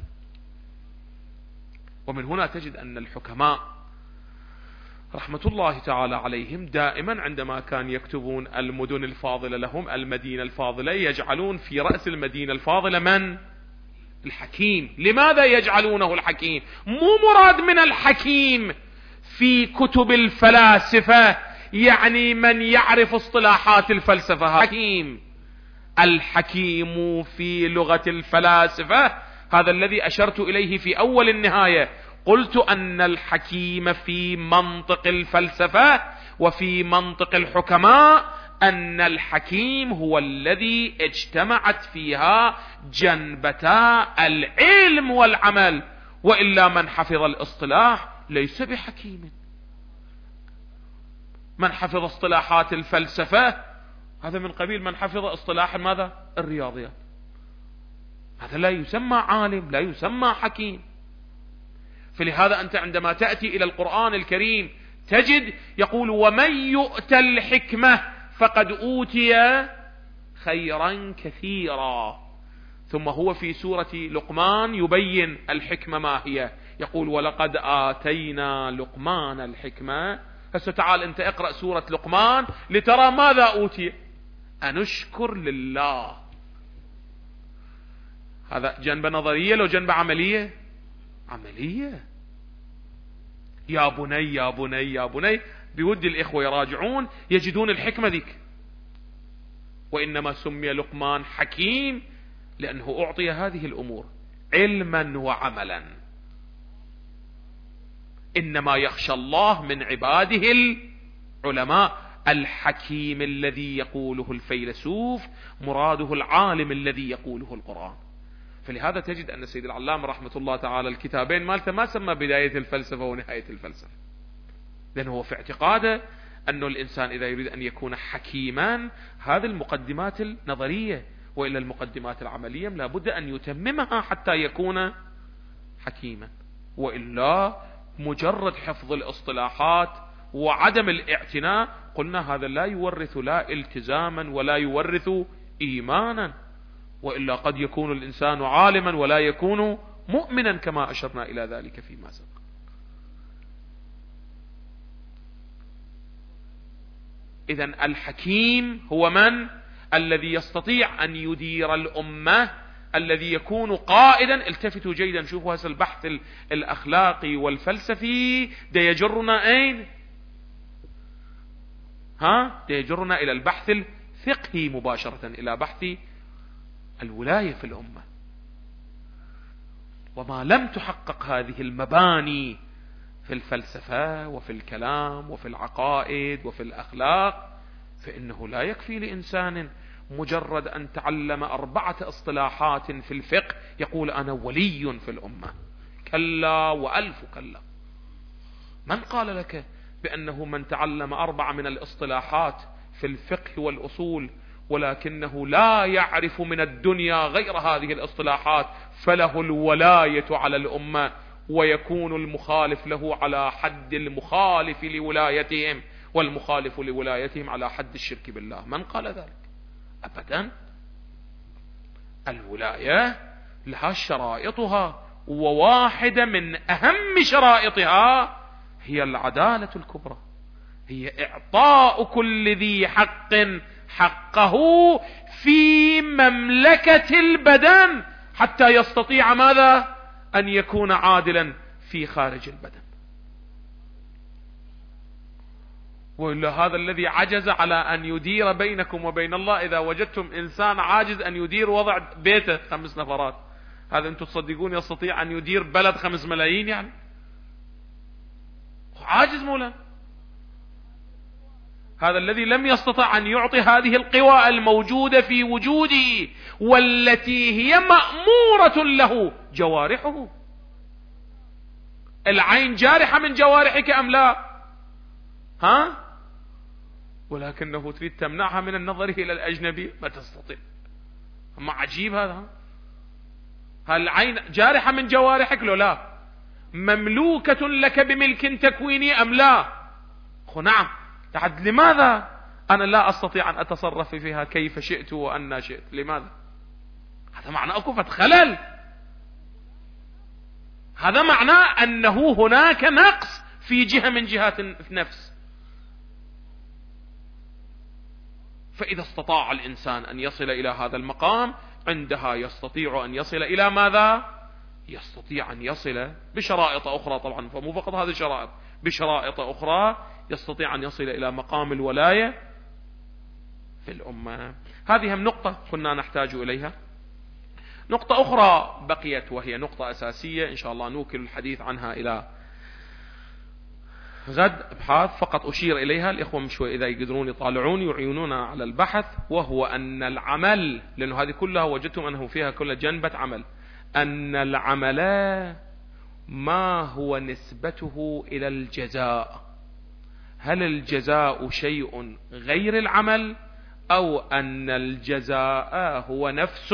ومن هنا تجد أن الحكماء رحمة الله تعالى عليهم دائما عندما كان يكتبون المدن الفاضلة لهم، المدينة الفاضلة، يجعلون في رأس المدينة الفاضلة من؟ الحكيم. لماذا يجعلونه الحكيم؟ مو مراد من الحكيم في كتب الفلاسفة يعني من يعرف اصطلاحات الفلسفة. حكيم، الحكيم في لغة الفلاسفة هذا الذي أشرت إليه في أول النهاية. قلت أن الحكيم في منطق الفلسفة وفي منطق الحكماء أن الحكيم هو الذي اجتمعت فيها جنبتا العلم والعمل، وإلا من حفظ الاصطلاح ليس بحكيم. من حفظ اصطلاحات الفلسفة هذا من قبيل من حفظ اصطلاح ماذا؟ الرياضيات. هذا لا يسمى عالم، لا يسمى حكيم. فلهذا أنت عندما تأتي إلى القرآن الكريم تجد يقول: ومن يؤت الحكمة فقد أوتي خيرا كثيرا. ثم هو في سورة لقمان يبين الحكمة ما هي، يقول: ولقد آتينا لقمان الحكمة. هسه تعال أنت اقرأ سورة لقمان لترى ماذا أوتي. أنشكر لله. هذا جنب نظرية لو جنب عملية؟ عملية. يا بني يا بني يا بني، بودي الإخوة يراجعون يجدون الحكمة ذيك. وإنما سمي لقمان حكيم لأنه أعطي هذه الأمور علما وعملا. إنما يخشى الله من عباده العلماء. الحكيم الذي يقوله الفيلسوف مراده العالم الذي يقوله القرآن. فلهذا تجد أن السيد العلامة رحمة الله تعالى الكتابين مالته ما سمى بداية الفلسفة ونهاية الفلسفة، لأنه هو في اعتقاده أنه الإنسان إذا يريد أن يكون حكيما هذه المقدمات النظرية، وإلا المقدمات العملية لابد أن يتممها حتى يكون حكيما، وإلا مجرد حفظ الاصطلاحات وعدم الاعتناء قلنا هذا لا يورث لا التزاما ولا يورث إيمانا، وإلا قد يكون الإنسان عالما ولا يكون مؤمنا كما أشرنا إلى ذلك فيما سبق. إذن الحكيم هو من؟ الذي يستطيع أن يدير الأمة، الذي يكون قائدا. التفتوا جيدا، شوفوا هذا البحث الأخلاقي والفلسفي ده يجرنا أين؟ ده يجرنا إلى البحث الفقهي مباشرة، إلى بحث الولاية في الأمة. وما لم تحقق هذه المباني في الفلسفة وفي الكلام وفي العقائد وفي الأخلاق فإنه لا يكفي لإنسان مجرد أن تعلم 4 اصطلاحات في الفقه يقول أنا ولي في الأمة. كلا وألف كلا. من قال لك بأنه من تعلم 4 من الاصطلاحات في الفقه والأصول ولكنه لا يعرف من الدنيا غير هذه الاصطلاحات فله الولاية على الأمة، ويكون المخالف له على حد المخالف لولايتهم، والمخالف لولايتهم على حد الشرك بالله؟ من قال ذلك؟ أبدا. الولاية لها شرائطها، وواحدة من أهم شرائطها هي العدالة الكبرى، هي إعطاء كل ذي حق حقه في مملكة البدن حتى يستطيع ماذا؟ أن يكون عادلا في خارج البدن. وإلا هذا الذي عجز على أن يدير بينكم وبين الله، إذا وجدتم إنسان عاجز أن يدير وضع بيته 5 نفرات، هذا أنتم تصدقون يستطيع أن يدير بلد 5 ملايين؟ يعني عاجز مولا. هذا الذي لم يستطع أن يعطي هذه القوى الموجودة في وجوده والتي هي مأمورة له جوارحه. العين جارحة من جوارحك أم لا؟ ولكنه تريد تمنعها من النظر إلى الأجنبي، ما تستطيع. أما عجيب هذا. هل العين جارحة من جوارحك؟ لا. مملوكة لك بملك تكويني أم لا؟ نعم. تحد لماذا أنا لا أستطيع أن أتصرف فيها كيف شئت وأنا شئت؟ لماذا؟ هذا معنى أكفة خلل، هذا معناه أنه هناك نقص في جهة من جهات النفس. فإذا استطاع الإنسان أن يصل إلى هذا المقام عندها يستطيع أن يصل إلى ماذا؟ يستطيع أن يصل بشرائط أخرى طبعا، فمو فقط هذه الشرائط، بشرائط أخرى يستطيع أن يصل إلى مقام الولاية في الأمة. هذه هم نقطة كنا نحتاج إليها. نقطة أخرى بقيت وهي نقطة أساسية إن شاء الله نوكل الحديث عنها إلى غد ابحاث، فقط أشير إليها. الإخوة مشوي إذا يقدرون يطالعون يعينونا على البحث، وهو أن العمل، لأنه هذه كلها وجدتم أنه فيها كل جنبة عمل، أن العمل ما هو نسبته إلى الجزاء؟ هل الجزاء شيء غير العمل، أو أن الجزاء هو نفس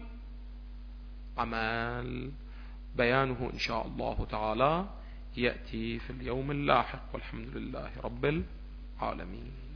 العمل؟ بيانه إن شاء الله تعالى يأتي في اليوم اللاحق، والحمد لله رب العالمين.